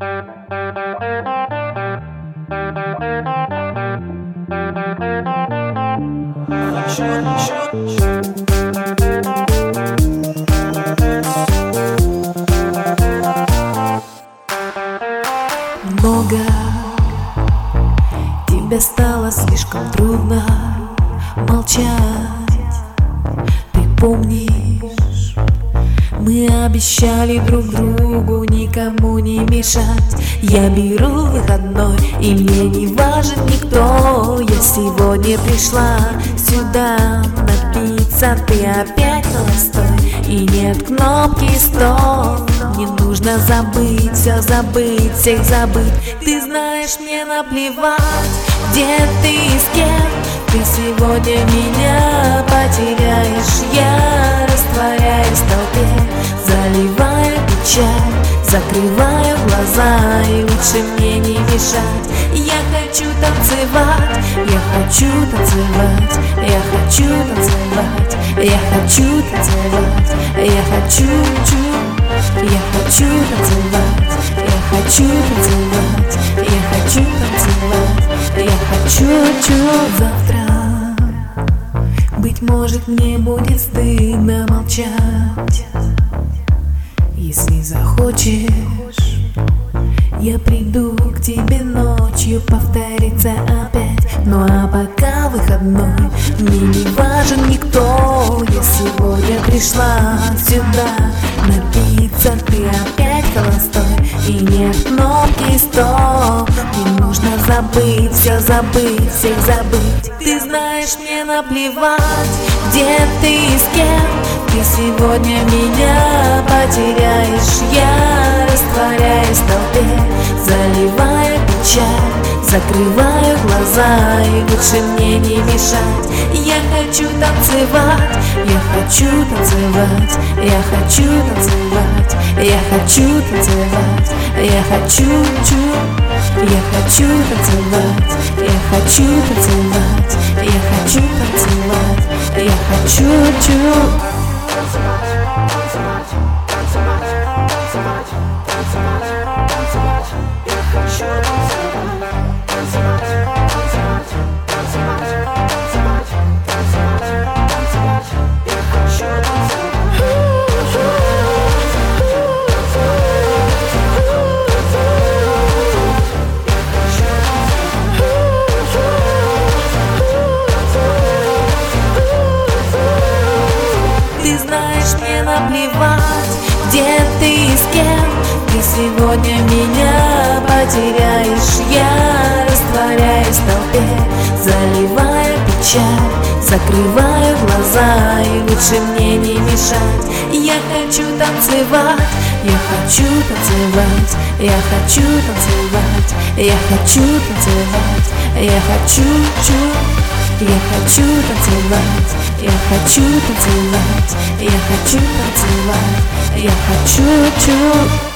Много тебе стало слишком трудно молчать. Ты помнишь, мы обещали друг другу никому не мешать. Я беру выходной, и мне не важен никто. Я сегодня пришла сюда напиться, ты опять холостой, и нет кнопки стоп. Мне нужно забыть, все забыть, всех забыть. Ты знаешь, мне наплевать, где ты и с кем. Ты сегодня меня потеряешь. Я растворяюсь в толпе, заливаю печаль, закрываю глаза, и лучше мне не мешать. Я хочу танцевать, я хочу танцевать, я хочу танцевать, я хочу танцевать, я хочу танцевать, я хочу танцевать, я хочу танцевать, я хочу. Завтра, быть может, мне будет стыдно молчать. Если захочешь, я приду к тебе ночью, повторится опять. Ну а пока выходной, мне не важен никто. Я сегодня пришла сюда напиться, ты опять холостой, и нет кнопки стоп. Мне нужно забыть, все забыть, всех забыть. Ты знаешь, мне наплевать, где ты и с кем. Ты сегодня меня потеряешь. Я растворяюсь в толпе, заливаю печаль, закрываю глаза, и лучше мне не мешать. Я хочу танцевать, я хочу танцевать, я хочу танцевать, я хочу танцевать, я хочу танцевать, я хочу танцевать, я хочу танцевать, я хочу. Ты знаешь, мне наплевать, где ты и с кем. Ты сегодня меня потеряешь. Я растворяюсь в толпе, заливаю печаль, закрываю глаза, и лучше мне не мешать. Я хочу танцевать, я хочу танцевать, я хочу танцевать, я хочу танцевать, я хочу. Я хочу танцевать, я хочу танцевать, я хочу танцевать, я хочу.